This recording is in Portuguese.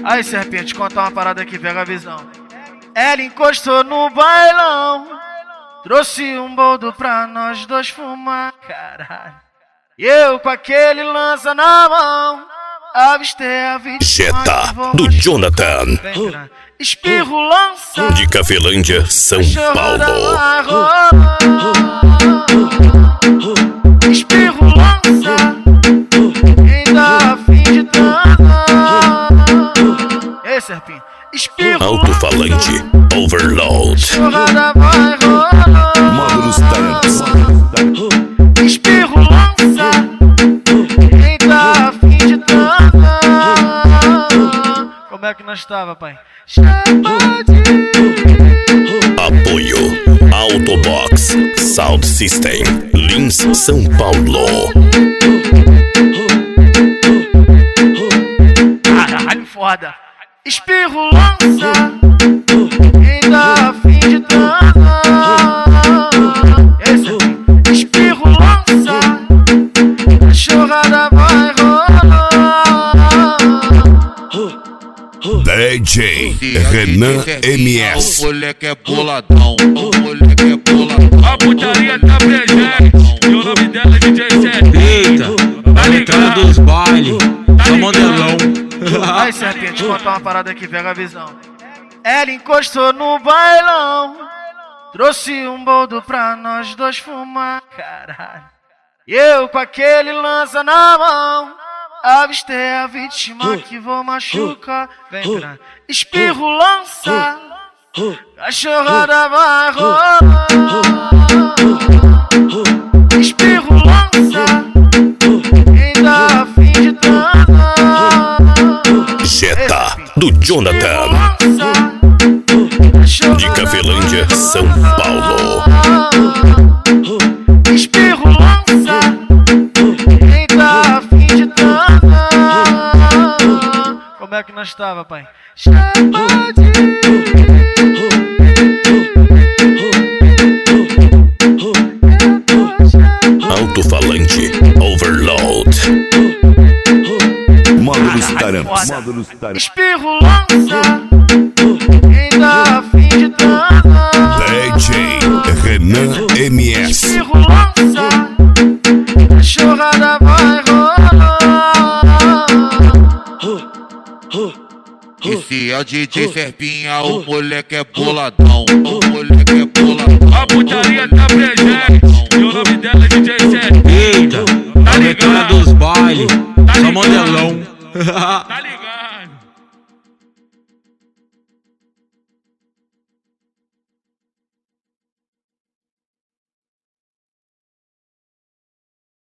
Aí, Serpente, conta uma parada aqui, pega a visão. Ela encostou no bailão, trouxe um boldo pra nós dois fumar, caralho. E eu com aquele lança na mão, avistei a vítima. Jetta, do Jonathan. Espirro lança de Cafelândia, São Paulo. Espirro lança, quem tá a fim de dançar. Ei, Serpinho. Espirro Alto-falante, overload. Chorrada vai rolar. Módulos Tantos. Espirro lança, quem tá a fim de dançar. Como é que nós tava, pai? Apoio Autobox Sound System, Lins, São Paulo. Caralho, foda. Espirro lança, quem tá a fim de dançar. Esse espirro lança, a chorrada vai rolar. DJ Renan MS. O moleque é boladão, o moleque é boladão. A putaria tá presente, e o nome dela é DJ Serpente. Eita, a letrada dos bailes, tá modelão. Aí, Serpente, conta uma parada aqui, pega a visão. Ela encostou no bailão, trouxe um boldo pra nós dois fumar, caralho. E eu com aquele lança na mão, avistei a vítima que vou machucar. Vem pra espirro lança, a chorrada vai rolar. Espirro lança, quem tá a fim de dançar. Jetta, do Jonathan de Cafelândia, São Paulo. Espirro lança, quem tá a fim de dançar. Como é que nós tava, pai? Alto-falante, overload. Módulos Tantos. Espirro lança, quem tá a fim de dançar. DJ Renan MS. Espirro lança, a chorrada vai rolar. Esse é o DJ Serpinha, o moleque é boladão, o moleque é boladão. A putaria tá presente, e o nome dela é DJ Serpente. Eita, a letrada dos bailes, tá modelão. Tá ligado?